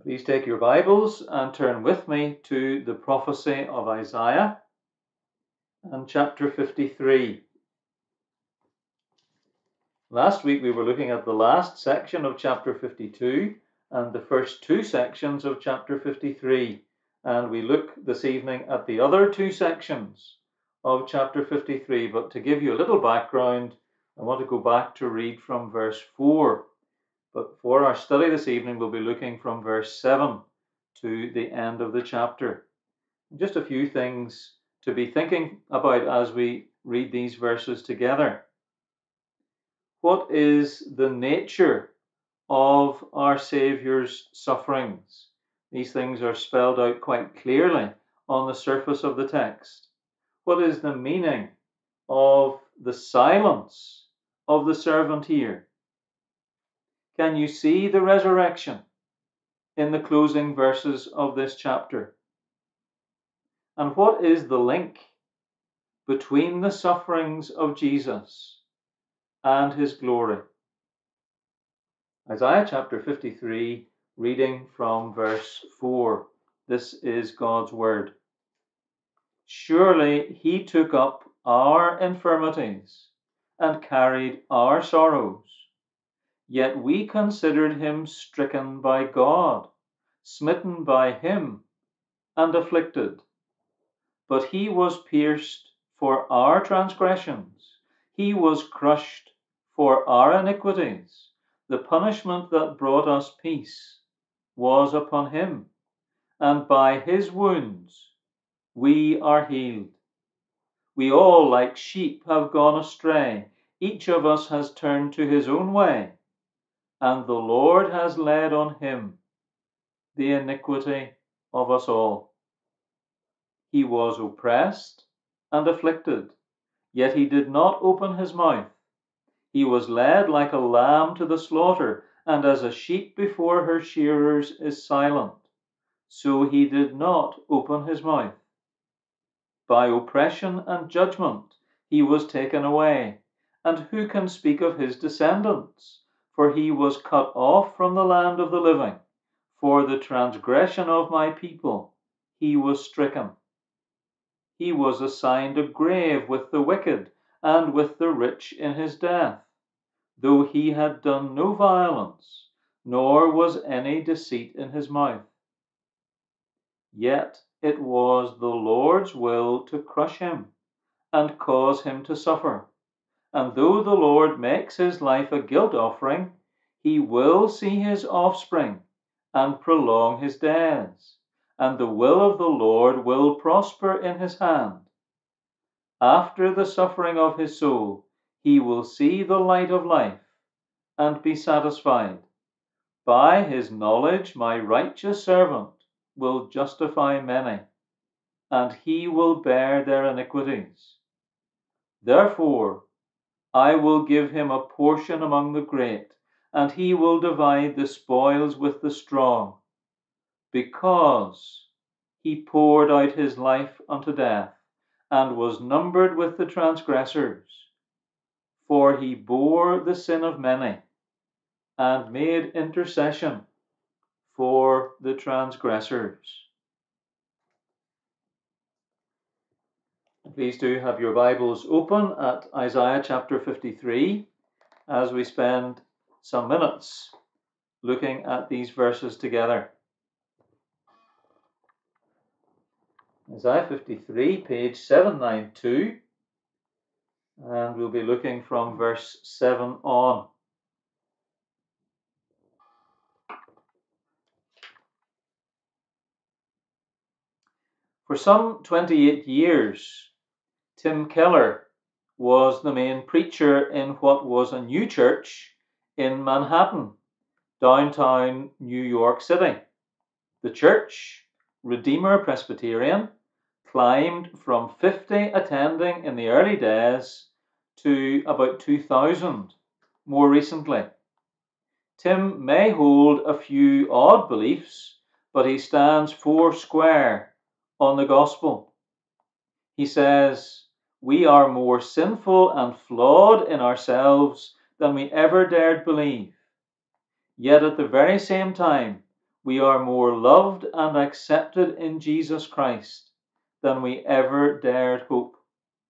Please take your Bibles and turn with me to the prophecy of Isaiah and chapter 53. Last week we were looking at the last section of chapter 52 and the first two sections of chapter 53, and we look this evening at the other two sections of chapter 53. But to give you a little background, I want to go back to read from verse 4. But for our study this evening, we'll be looking from verse 7 to the end of the chapter. Just a few things to be thinking about as we read these verses together. What is the nature of our Saviour's sufferings? These things are spelled out quite clearly on the surface of the text. What is the meaning of the silence of the servant here? Can you see the resurrection in the closing verses of this chapter? And what is the link between the sufferings of Jesus and his glory? Isaiah chapter 53, reading from verse 4. This is God's word. Surely he took up our infirmities and carried our sorrows. Yet we considered him stricken by God, smitten by him, and afflicted. But he was pierced for our transgressions, he was crushed for our iniquities. The punishment that brought us peace was upon him, and by his wounds we are healed. We all, like sheep, have gone astray. Each of us has turned to his own way, and the Lord has laid on him the iniquity of us all. He was oppressed and afflicted, yet he did not open his mouth. He was led like a lamb to the slaughter, and as a sheep before her shearers is silent, so he did not open his mouth. By oppression and judgment he was taken away, and who can speak of his descendants? For he was cut off from the land of the living. For the transgression of my people he was stricken. He was assigned a grave with the wicked and with the rich in his death, though he had done no violence, nor was any deceit in his mouth. Yet it was the Lord's will to crush him and cause him to suffer. And though the Lord makes his life a guilt offering, he will see his offspring and prolong his days, and the will of the Lord will prosper in his hand. After the suffering of his soul, he will see the light of life and be satisfied. By his knowledge, my righteous servant will justify many, and he will bear their iniquities. Therefore, I will give him a portion among the great, and he will divide the spoils with the strong, because he poured out his life unto death, and was numbered with the transgressors. For he bore the sin of many, and made intercession for the transgressors. Please do have your Bibles open at Isaiah chapter 53 as we spend some minutes looking at these verses together. Isaiah 53, page 792, and we'll be looking from verse 7 on. For some 28 years, Tim Keller was the main preacher in what was a new church in Manhattan, downtown New York City. The church, Redeemer Presbyterian, climbed from 50 attending in the early days to about 2,000 more recently. Tim may hold a few odd beliefs, but he stands four square on the gospel. He says, we are more sinful and flawed in ourselves than we ever dared believe. Yet at the very same time, we are more loved and accepted in Jesus Christ than we ever dared hope.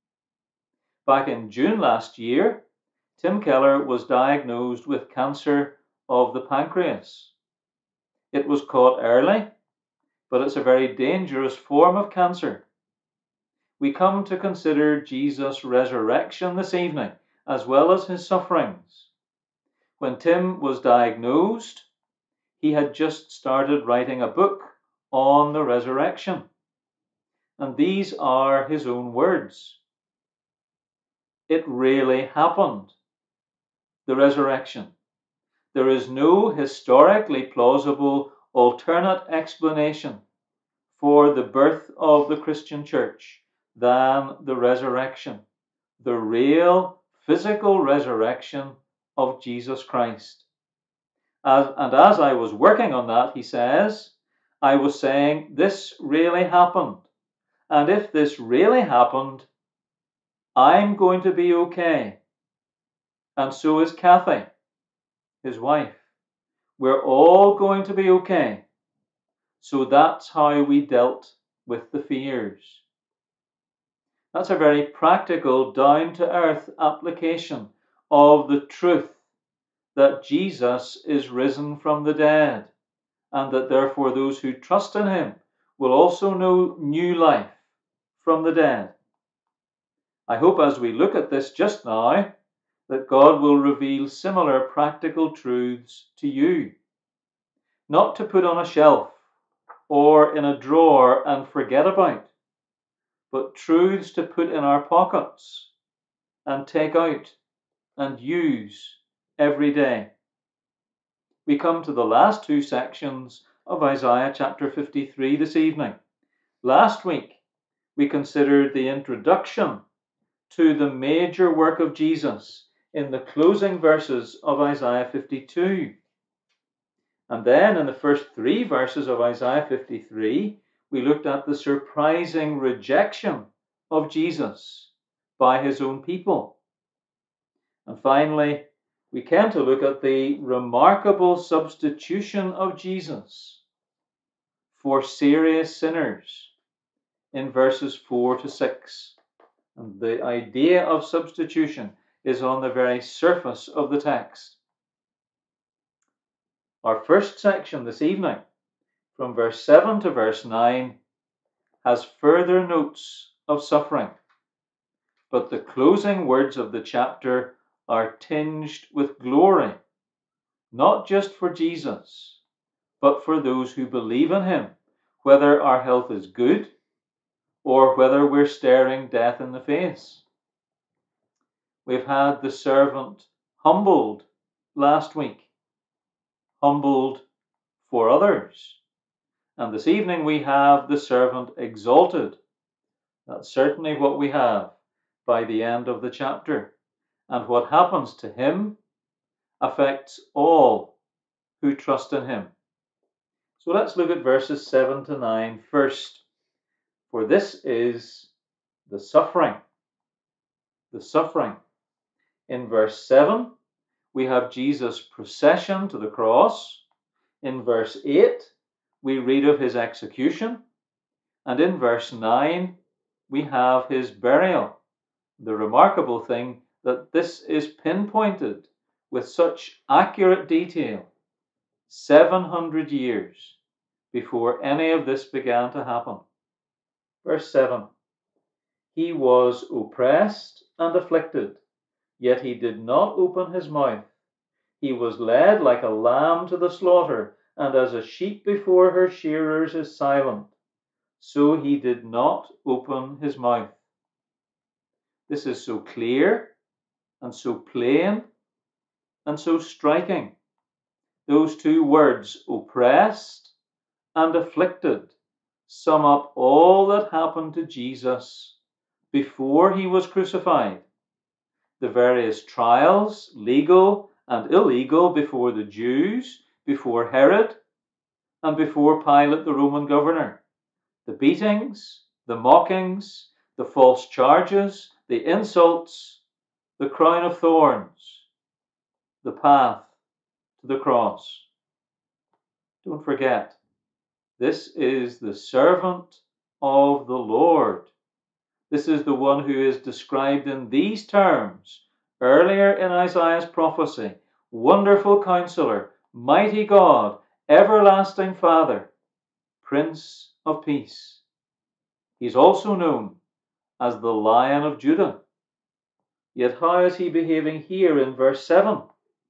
Back in June last year, Tim Keller was diagnosed with cancer of the pancreas. It was caught early, but it's a very dangerous form of cancer. We come to consider Jesus' resurrection this evening, as well as his sufferings. When Tim was diagnosed, he had just started writing a book on the resurrection. And these are his own words. It really happened. The resurrection. There is no historically plausible alternate explanation for the birth of the Christian church than the resurrection, the real physical resurrection of Jesus Christ. And as I was working on that, he says, I was saying, this really happened. And if this really happened, I'm going to be okay. And so is Kathy, his wife. We're all going to be okay. So that's how we dealt with the fears. That's a very practical, down-to-earth application of the truth that Jesus is risen from the dead, and that therefore those who trust in him will also know new life from the dead. I hope as we look at this just now, that God will reveal similar practical truths to you, not to put on a shelf or in a drawer and forget about, but truths to put in our pockets and take out and use every day. We come to the last two sections of Isaiah chapter 53 this evening. Last week, we considered the introduction to the major work of Jesus in the closing verses of Isaiah 52. And then in the first three verses of Isaiah 53, we looked at the surprising rejection of Jesus by his own people. And finally, we came to look at the remarkable substitution of Jesus for serious sinners in verses 4 to 6. And the idea of substitution is on the very surface of the text. Our first section this evening, from verse 7 to verse 9, has further notes of suffering. But the closing words of the chapter are tinged with glory, not just for Jesus, but for those who believe in him, whether our health is good or whether we're staring death in the face. We've had the servant humbled last week, humbled for others. And this evening we have the servant exalted. That's certainly what we have by the end of the chapter. And what happens to him affects all who trust in him. So let's look at verses 7 to 9 first. For this is the suffering. The suffering. In verse 7, we have Jesus' procession to the cross. In verse 8, we read of his execution. And in verse 9, we have his burial. The remarkable thing that this is pinpointed with such accurate detail 700 years before any of this began to happen. Verse 7, he was oppressed and afflicted, yet he did not open his mouth. He was led like a lamb to the slaughter, and as a sheep before her shearers is silent, so he did not open his mouth. This is so clear and so plain and so striking. Those two words, oppressed and afflicted, sum up all that happened to Jesus before he was crucified. The various trials, legal and illegal, before the Jews, before Herod, and before Pilate, the Roman governor. The beatings, the mockings, the false charges, the insults, the crown of thorns, the path to the cross. Don't forget, this is the servant of the Lord. This is the one who is described in these terms earlier in Isaiah's prophecy: Wonderful Counselor, Mighty God, Everlasting Father, Prince of Peace. He's also known as the Lion of Judah. Yet how is he behaving here in verse 7?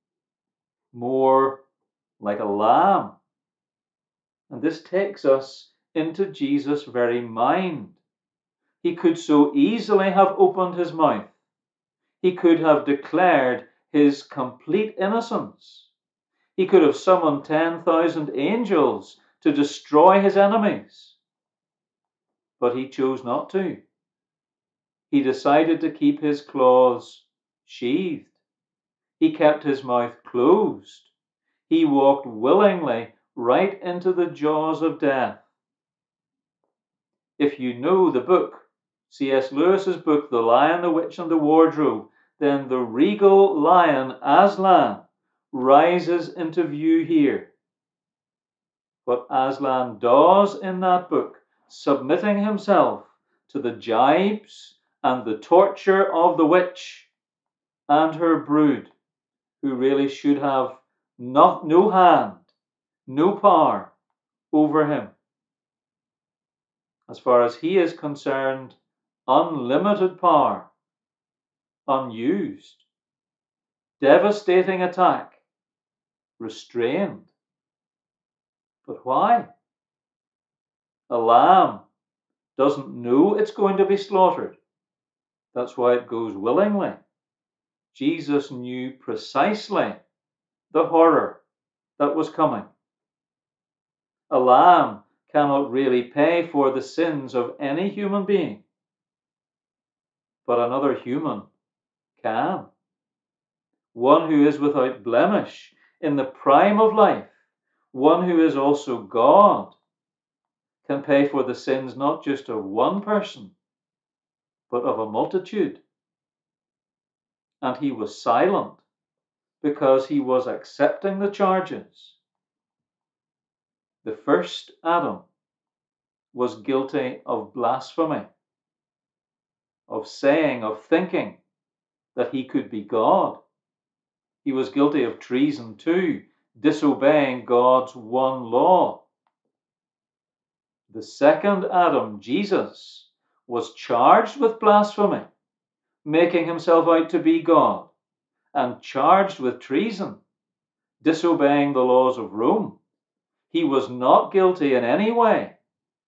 More like a lamb. And this takes us into Jesus' very mind. He could so easily have opened his mouth. He could have declared his complete innocence. He could have summoned 10,000 angels to destroy his enemies. But he chose not to. He decided to keep his claws sheathed. He kept his mouth closed. He walked willingly right into the jaws of death. If you know the book, C.S. Lewis's book, The Lion, the Witch, and the Wardrobe, then the regal lion Aslan rises into view here. What Aslan does in that book, submitting himself to the gibes and the torture of the witch and her brood, who really should have no hand, no power over him. As far as he is concerned, unlimited power, unused, devastating attack, restrained. But why? A lamb doesn't know it's going to be slaughtered. That's why it goes willingly. Jesus knew precisely the horror that was coming. A lamb cannot really pay for the sins of any human being, but another human can. One who is without blemish in the prime of life, one who is also God, can pay for the sins not just of one person, but of a multitude. And he was silent because he was accepting the charges. The first Adam was guilty of blasphemy, of saying, of thinking that he could be God. He was guilty of treason too, disobeying God's one law. The second Adam, Jesus, was charged with blasphemy, making himself out to be God, and charged with treason, disobeying the laws of Rome. He was not guilty in any way,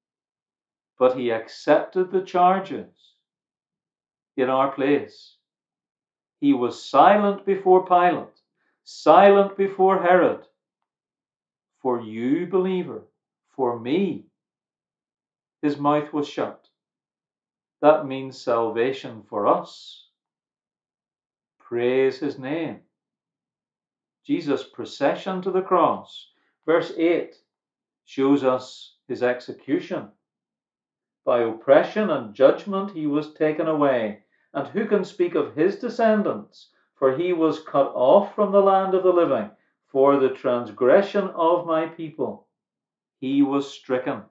but he accepted the charges in our place. He was silent before Pilate, silent before Herod. For you, believer, for me, his mouth was shut. That means salvation for us. Praise his name. Jesus' procession to the cross, verse 8, shows us his execution. By oppression and judgment he was taken away. And who can speak of his descendants? For he was cut off from the land of the living. For the transgression of my people he was stricken.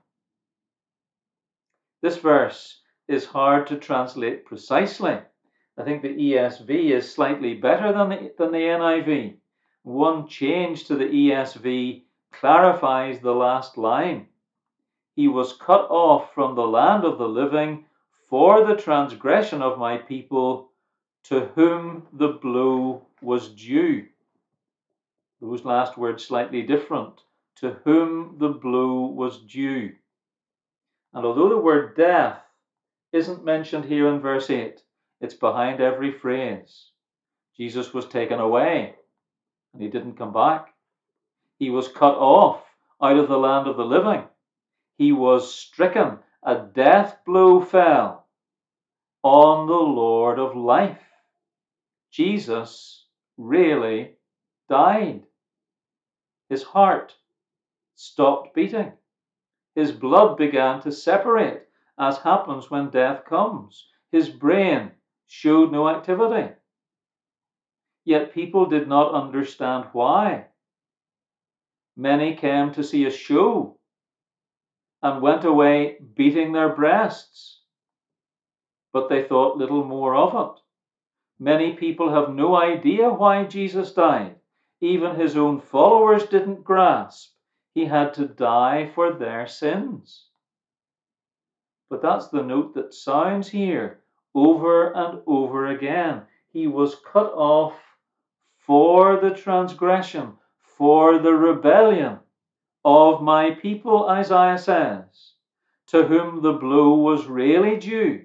This verse is hard to translate precisely. I think the ESV is slightly better than the NIV. One change to the ESV clarifies the last line. He was cut off from the land of the living for the transgression of my people, to whom the blow was due. Those last words slightly different. To whom the blow was due. And although the word death isn't mentioned here in verse 8, it's behind every phrase. Jesus was taken away, and he didn't come back. He was cut off out of the land of the living. He was stricken. A death blow fell on the Lord of life. Jesus really died. His heart stopped beating. His blood began to separate, as happens when death comes. His brain showed no activity. Yet people did not understand why. Many came to see a show and went away beating their breasts, but they thought little more of it. Many people have no idea why Jesus died. Even his own followers didn't grasp he had to die for their sins. But that's the note that sounds here over and over again. He was cut off for the transgression, for the rebellion of my people, Isaiah says, to whom the blow was really due.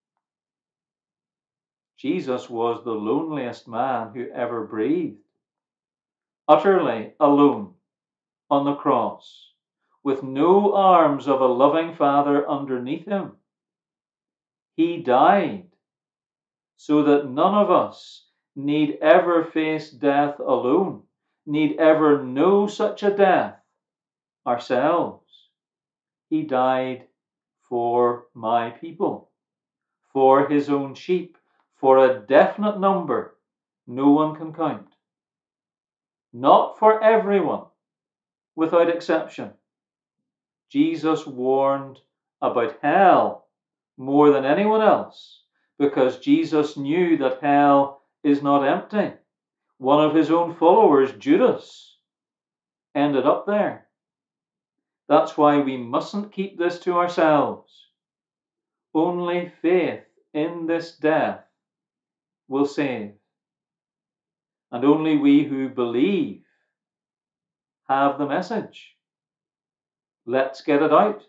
Jesus was the loneliest man who ever breathed, utterly alone on the cross, with no arms of a loving Father underneath him. He died so that none of us need ever face death alone, need ever know such a death ourselves. He died for my people, for his own sheep, for a definite number no one can count. Not for everyone, without exception. Jesus warned about hell more than anyone else, because Jesus knew that hell is not empty. One of his own followers, Judas, ended up there. That's why we mustn't keep this to ourselves. Only faith in this death will save. And only we who believe have the message. Let's get it out.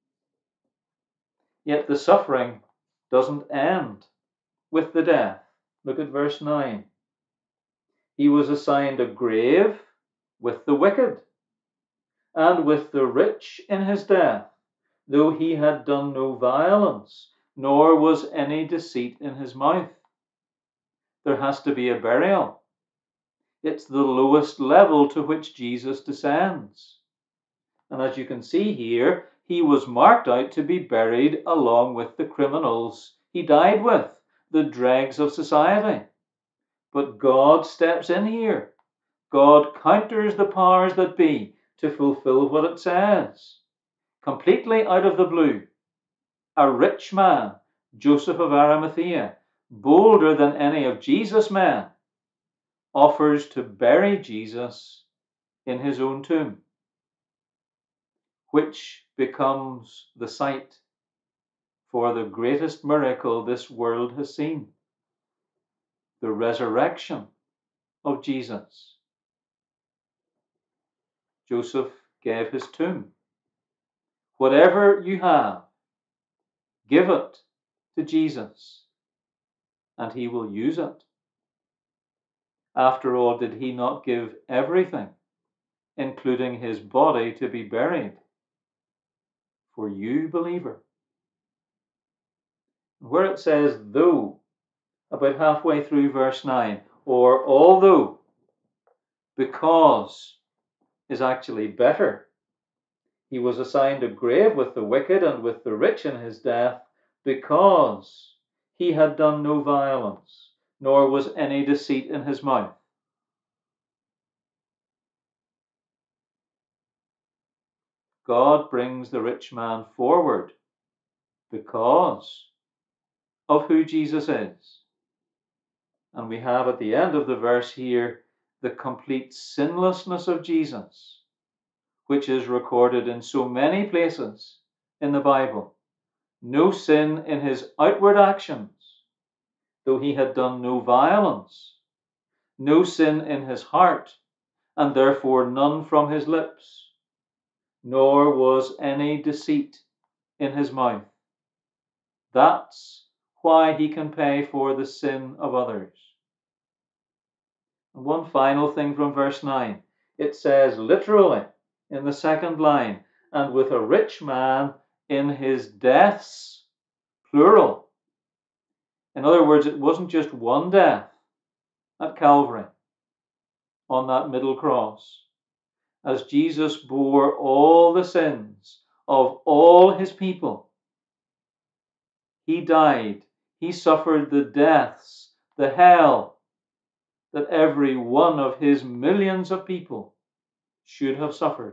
Yet the suffering doesn't end with the death. Look at verse 9. He was assigned a grave with the wicked and with the rich in his death, though he had done no violence, nor was any deceit in his mouth. There has to be a burial. It's the lowest level to which Jesus descends. And as you can see here, he was marked out to be buried along with the criminals he died with, the dregs of society. But God steps in here. God counters the powers that be to fulfill what it says. Completely out of the blue, a rich man, Joseph of Arimathea, bolder than any of Jesus' men, offers to bury Jesus in his own tomb, which becomes the site for the greatest miracle this world has seen, the resurrection of Jesus. Joseph gave his tomb. Whatever you have, give it to Jesus, and he will use it. After all, did he not give everything, including his body, to be buried for you, believer? Where it says though, about halfway through verse 9, or although, because is actually better. He was assigned a grave with the wicked and with the rich in his death, because he had done no violence, nor was any deceit in his mouth. God brings the rich man forward because of who Jesus is. And we have at the end of the verse here the complete sinlessness of Jesus, which is recorded in so many places in the Bible. No sin in his outward actions, though he had done no violence. No sin in his heart, and therefore none from his lips. Nor was any deceit in his mouth. That's why he can pay for the sin of others. And one final thing from verse 9. It says literally in the second line, and with a rich man in his deaths, plural. In other words, it wasn't just one death at Calvary on that middle cross. As Jesus bore all the sins of all his people, he died, he suffered the deaths, the hell, that every one of his millions of people should have suffered.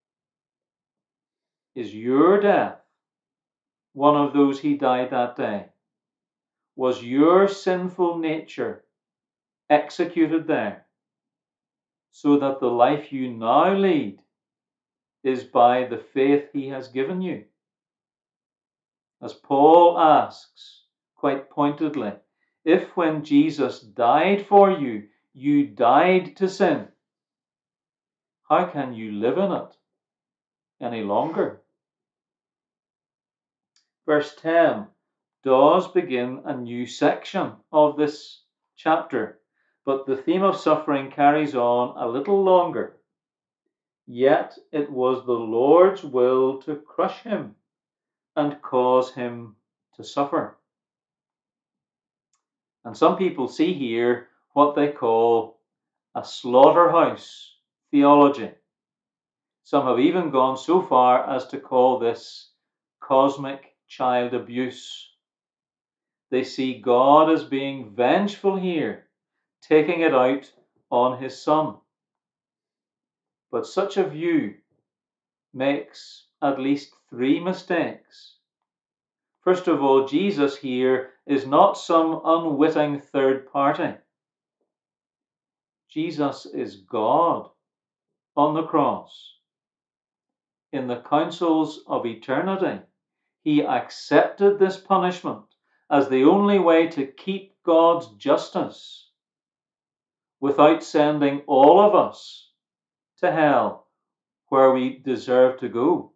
Is your death one of those he died that day? Was your sinful nature executed there, so that the life you now lead is by the faith he has given you? As Paul asks quite pointedly, if when Jesus died for you, you died to sin, how can you live in it any longer? Verse 10 does begin a new section of this chapter, but the theme of suffering carries on a little longer. Yet it was the Lord's will to crush him and cause him to suffer. And some people see here what they call a slaughterhouse theology. Some have even gone so far as to call this cosmic child abuse. They see God as being vengeful here, taking it out on his Son. But such a view makes at least three mistakes. First of all, Jesus here is not some unwitting third party. Jesus is God on the cross. In the councils of eternity, he accepted this punishment as the only way to keep God's justice without sending all of us to hell where we deserve to go.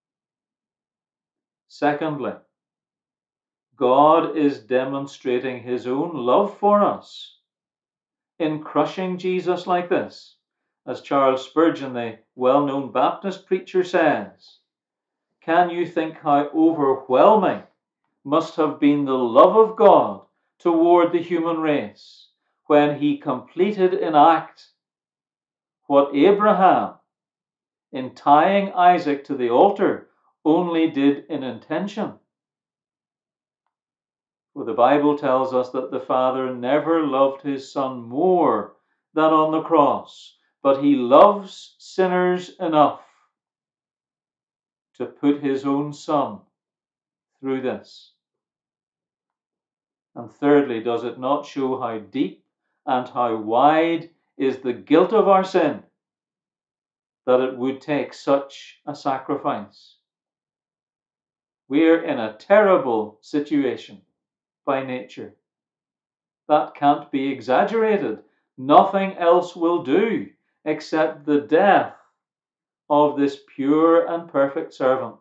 Secondly, God is demonstrating his own love for us in crushing Jesus like this. As Charles Spurgeon, the well-known Baptist preacher, says, can you think how overwhelming must have been the love of God toward the human race when he completed in act what Abraham, in tying Isaac to the altar, only did in intention? For the Bible tells us that the Father never loved his Son more than on the cross, but he loves sinners enough to put his own Son through this. And thirdly, does it not show how deep and how wide is the guilt of our sin that it would take such a sacrifice? We're in a terrible situation by nature. That can't be exaggerated. Nothing else will do except the death of this pure and perfect servant.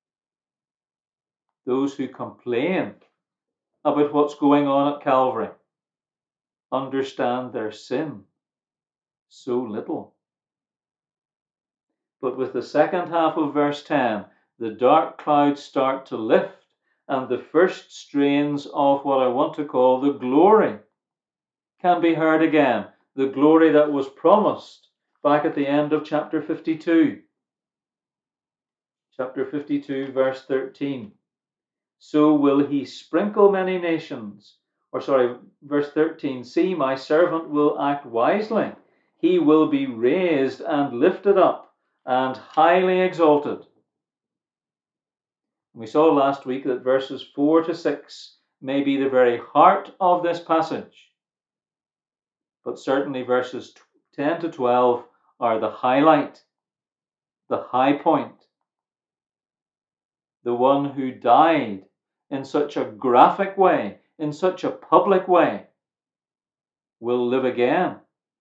Those who complain about what's going on at Calvary understand their sin so little. But with the second half of verse 10, the dark clouds start to lift, and the first strains of what I want to call the glory can be heard again. The glory that was promised back at the end of chapter 52. Chapter 52, verse 13. So will he sprinkle many nations. Verse 13. See, my servant will act wisely. He will be raised and lifted up and highly exalted. We saw last week that verses 4 to 6 may be the very heart of this passage. But certainly verses 10 to 12 are the highlight, the high point. The one who died in such a graphic way, in such a public way, will live again.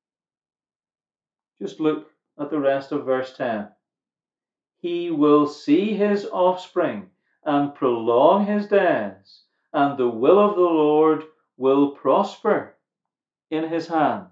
Just look at the rest of verse 10. He will see his offspring and prolong his days, and the will of the Lord will prosper in his hand.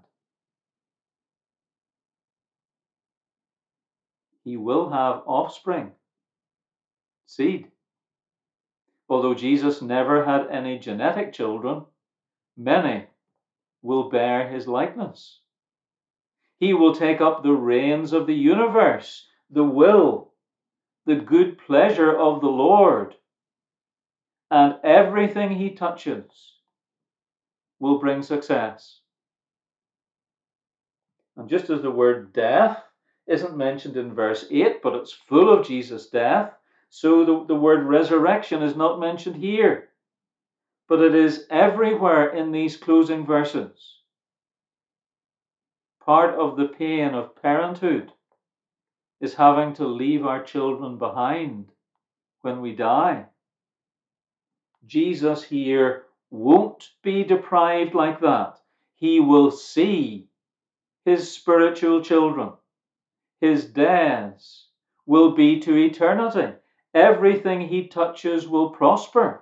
He will have offspring, seed. Although Jesus never had any genetic children, many will bear his likeness. He will take up the reins of the universe, the will, the good pleasure of the Lord, and everything he touches will bring success. And just as the word death isn't mentioned in verse 8, but it's full of Jesus' death. So the word resurrection is not mentioned here, but it is everywhere in these closing verses. Part of the pain of parenthood is having to leave our children behind when we die. Jesus here won't be deprived like that. He will see his spiritual children. His days will be to eternity. Everything he touches will prosper.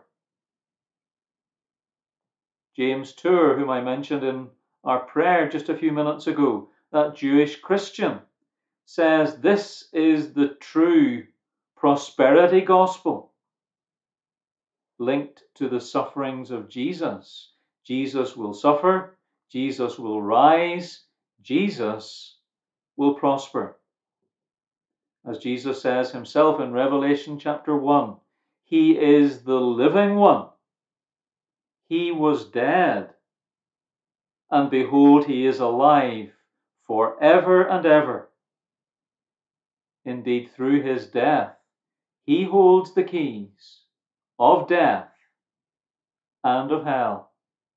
James Tour, whom I mentioned in our prayer just a few minutes ago, that Jewish Christian, says this is the true prosperity gospel linked to the sufferings of Jesus. Jesus will suffer, Jesus will rise, Jesus will prosper. As Jesus says himself in Revelation chapter 1, he is the living one. He was dead, and behold, he is alive forever and ever. Indeed, through his death, he holds the keys of death and of hell.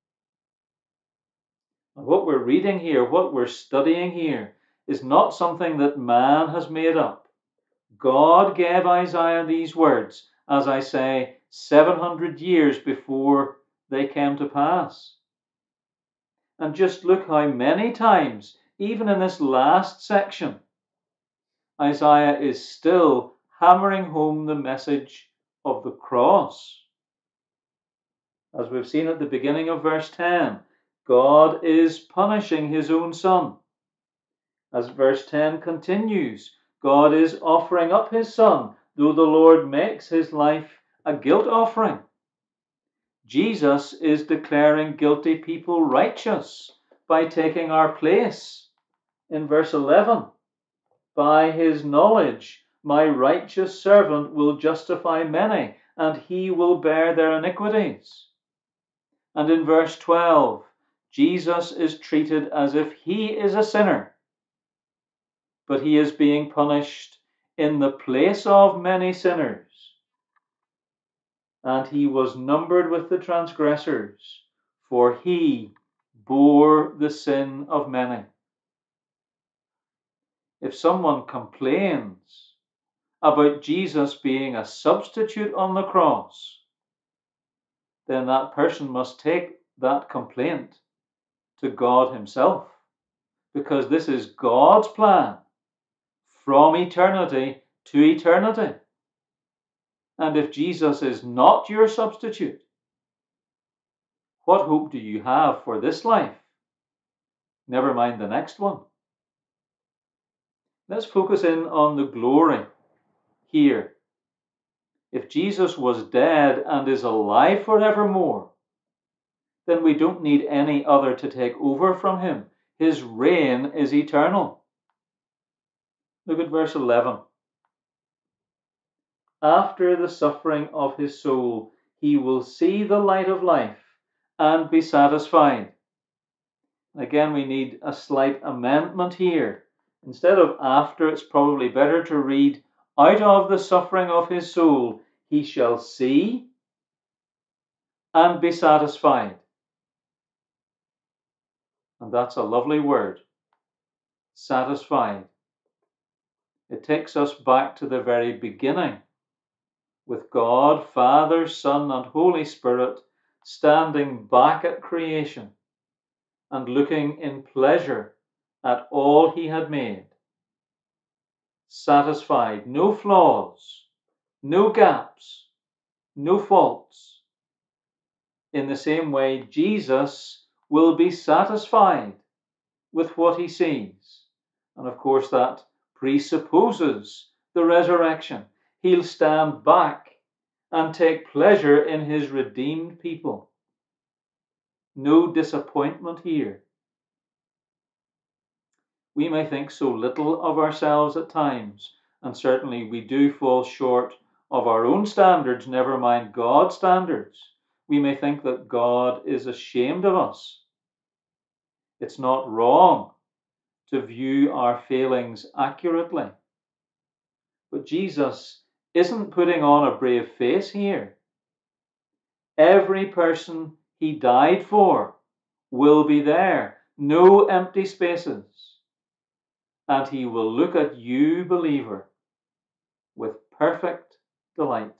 And what we're reading here, what we're studying here, is not something that man has made up. God gave Isaiah these words, as I say, 700 years before they came to pass. And just look how many times, even in this last section, Isaiah is still hammering home the message of the cross. As we've seen at the beginning of verse 10, God is punishing his own son. As verse 10 continues, God is offering up his son, though the Lord makes his life a guilt offering. Jesus is declaring guilty people righteous by taking our place. In verse 11, by his knowledge, my righteous servant will justify many, and he will bear their iniquities. And in verse 12, Jesus is treated as if he is a sinner, but he is being punished in the place of many sinners. And he was numbered with the transgressors, for he bore the sin of many. If someone complains about Jesus being a substitute on the cross, then that person must take that complaint to God himself, because this is God's plan from eternity to eternity. And if Jesus is not your substitute, what hope do you have for this life? Never mind the next one. Let's focus in on the glory here. If Jesus was dead and is alive forevermore, then we don't need any other to take over from him. His reign is eternal. Look at verse 11. After the suffering of his soul, he will see the light of life and be satisfied. Again, we need a slight amendment here. Instead of after, it's probably better to read, out of the suffering of his soul, he shall see and be satisfied. And that's a lovely word, satisfied. It takes us back to the very beginning, with God, Father, Son, and Holy Spirit standing back at creation and looking in pleasure at all he had made. Satisfied, no flaws, no gaps, no faults. In the same way, Jesus will be satisfied with what he sees. And of course, that presupposes the resurrection. He'll stand back and take pleasure in his redeemed people. No disappointment here. We may think so little of ourselves at times, and certainly we do fall short of our own standards, never mind God's standards. We may think that God is ashamed of us. It's not wrong to view our failings accurately. But Jesus isn't putting on a brave face here. Every person he died for will be there, no empty spaces. And he will look at you, believer, with perfect delight.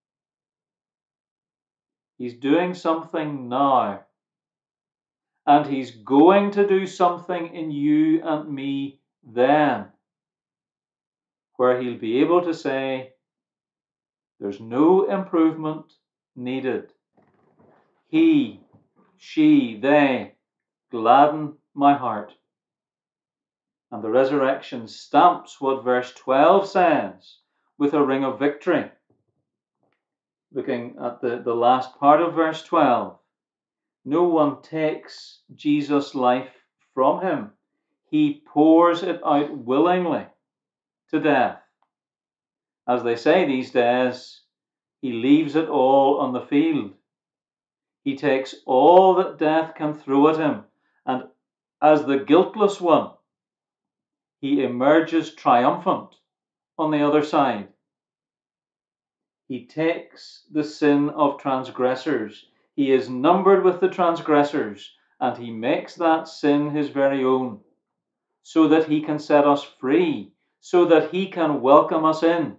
He's doing something now, and he's going to do something in you and me then, where he'll be able to say, there's no improvement needed. He, she, they gladden my heart. And the resurrection stamps what verse 12 says with a ring of victory. Looking at the last part of verse 12, no one takes Jesus' life from him. He pours it out willingly to death. As they say these days, he leaves it all on the field. He takes all that death can throw at him, and as the guiltless one, he emerges triumphant on the other side. He takes the sin of transgressors. He is numbered with the transgressors, and he makes that sin his very own, so that he can set us free, so that he can welcome us in.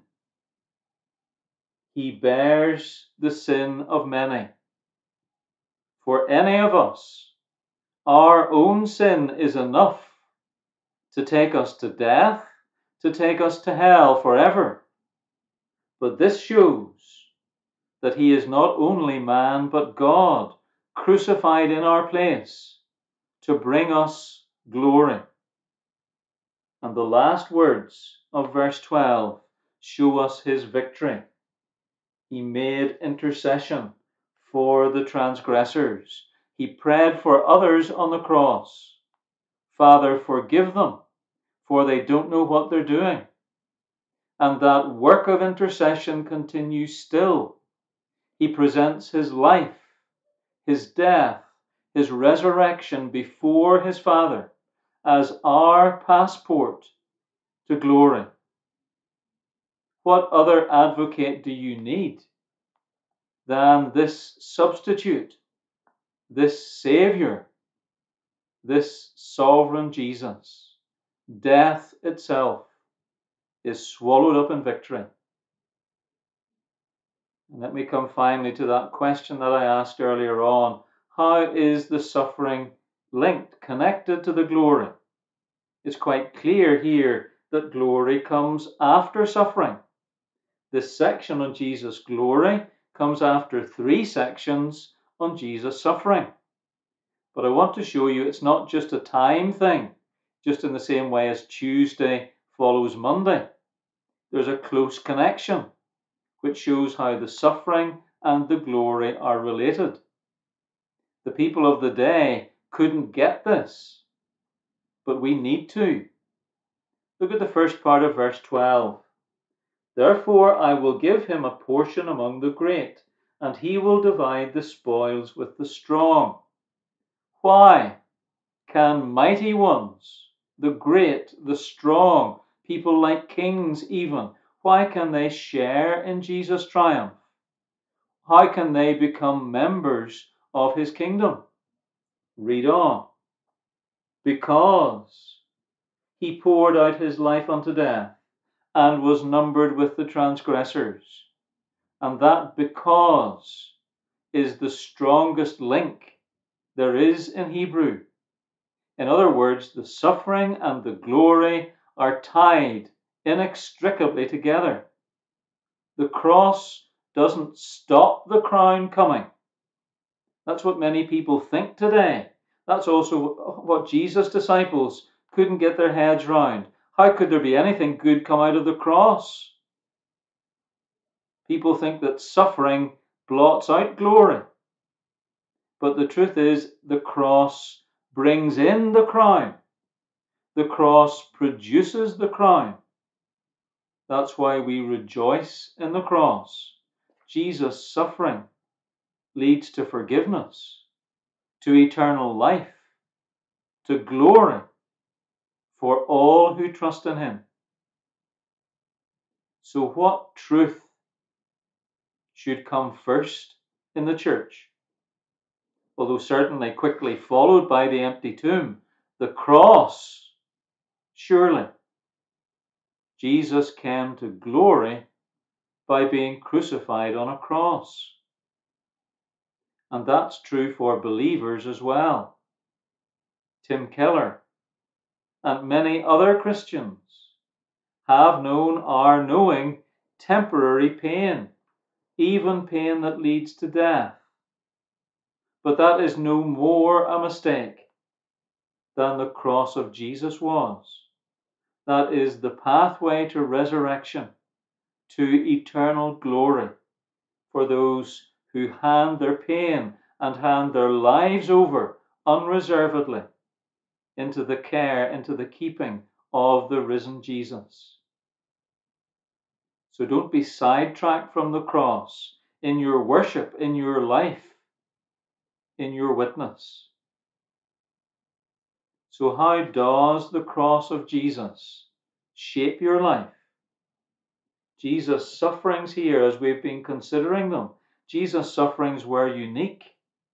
He bears the sin of many. For any of us, our own sin is enough to take us to death, to take us to hell forever. But this shows that he is not only man, but God, crucified in our place to bring us glory. And the last words of verse 12 show us his victory. He made intercession for the transgressors. He prayed for others on the cross. Father, forgive them, for they don't know what they're doing. And that work of intercession continues still. He presents his life, his death, his resurrection before his Father as our passport to glory. What other advocate do you need than this substitute, this Savior, this sovereign Jesus? Death itself is swallowed up in victory. And let me come finally to that question that I asked earlier on. How is the suffering linked, connected to the glory? It's quite clear here that glory comes after suffering. This section on Jesus' glory comes after 3 sections on Jesus' suffering. But I want to show you it's not just a time thing, just in the same way as Tuesday follows Monday. There's a close connection, which shows how the suffering and the glory are related. The people of the day couldn't get this, but we need to. Look at the first part of verse 12. Therefore I will give him a portion among the great, and he will divide the spoils with the strong. Why can mighty ones, the great, the strong, people like kings even, why can they share in Jesus' triumph? How can they become members of his kingdom? Read on. Because he poured out his life unto death, and was numbered with the transgressors. And that because is the strongest link there is in Hebrew. In other words, the suffering and the glory are tied inextricably together. The cross doesn't stop the crown coming. That's what many people think today. That's also what Jesus' disciples couldn't get their heads round. How could there be anything good come out of the cross? People think that suffering blots out glory. But the truth is, the cross brings in the crown. The cross produces the crown. That's why we rejoice in the cross. Jesus' suffering leads to forgiveness, to eternal life, to glory for all who trust in him. So what truth should come first in the church? Although certainly quickly followed by the empty tomb, the cross, surely. Jesus came to glory by being crucified on a cross. And that's true for believers as well. Tim Keller and many other Christians have known, are knowing temporary pain, even pain that leads to death. But that is no more a mistake than the cross of Jesus was. That is the pathway to resurrection, to eternal glory for those who hand their pain and hand their lives over unreservedly into the care, into the keeping of the risen Jesus. So don't be sidetracked from the cross in your worship, in your life, in your witness. So how does the cross of Jesus shape your life? Jesus' sufferings here, as we've been considering them, Jesus' sufferings were unique.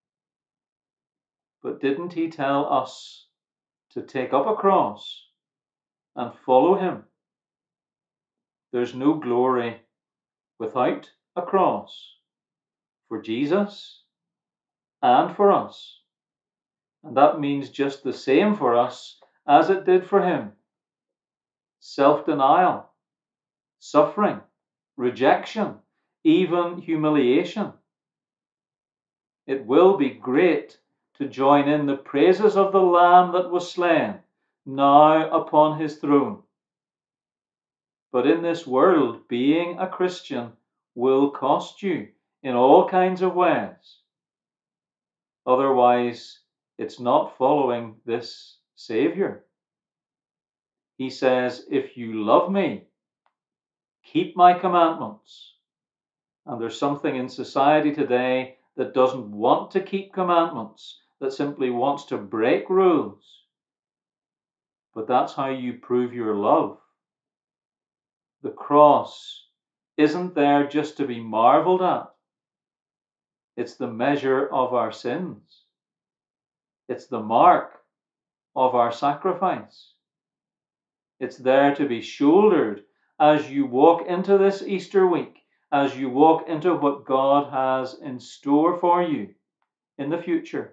But didn't he tell us to take up a cross and follow him? There's no glory without a cross for Jesus and for us. And that means just the same for us as it did for him. Self-denial, suffering, rejection, even humiliation. It will be great to join in the praises of the Lamb that was slain, now upon his throne. But in this world, being a Christian will cost you in all kinds of ways. Otherwise, it's not following this Savior. He says, if you love me, keep my commandments. And there's something in society today that doesn't want to keep commandments, that simply wants to break rules. But that's how you prove your love. The cross isn't there just to be marveled at. It's the measure of our sins. It's the mark of our sacrifice. It's there to be shouldered as you walk into this Easter week, as you walk into what God has in store for you in the future.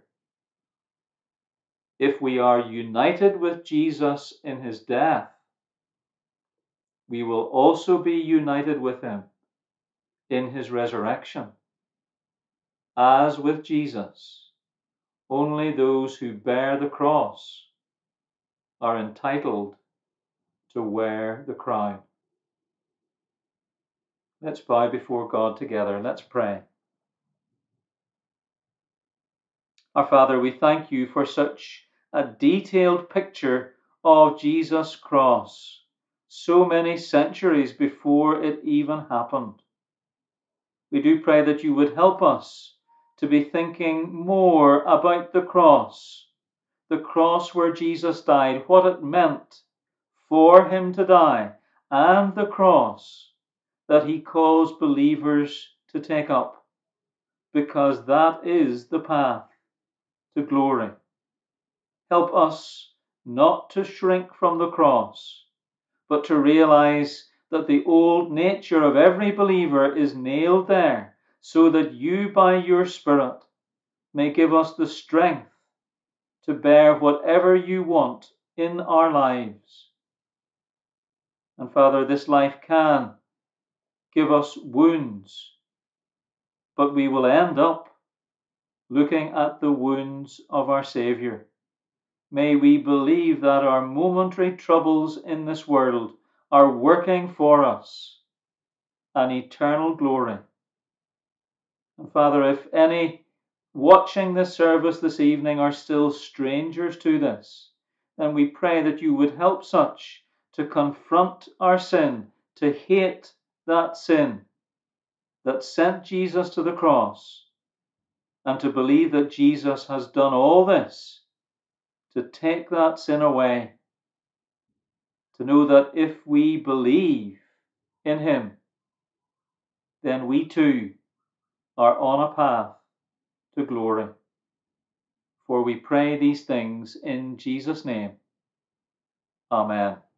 If we are united with Jesus in his death, we will also be united with him in his resurrection. As with Jesus, only those who bear the cross are entitled to wear the crown. Let's bow before God together. Let's pray. Our Father, we thank you for such a detailed picture of Jesus' cross, so many centuries before it even happened. We do pray that you would help us to be thinking more about the cross where Jesus died, what it meant for him to die, and the cross that he calls believers to take up, because that is the path to glory. Help us not to shrink from the cross, but to realize that the old nature of every believer is nailed there, so that you, by your Spirit, may give us the strength to bear whatever you want in our lives. And Father, this life can give us wounds, but we will end up looking at the wounds of our Saviour. May we believe that our momentary troubles in this world are working for us an eternal glory. And Father, if any watching this service this evening are still strangers to this, then we pray that you would help such to confront our sin, to hate that sin that sent Jesus to the cross, and to believe that Jesus has done all this to take that sin away to know that if we believe in him, then we too are on a path to glory. For we pray these things in Jesus' name. Amen.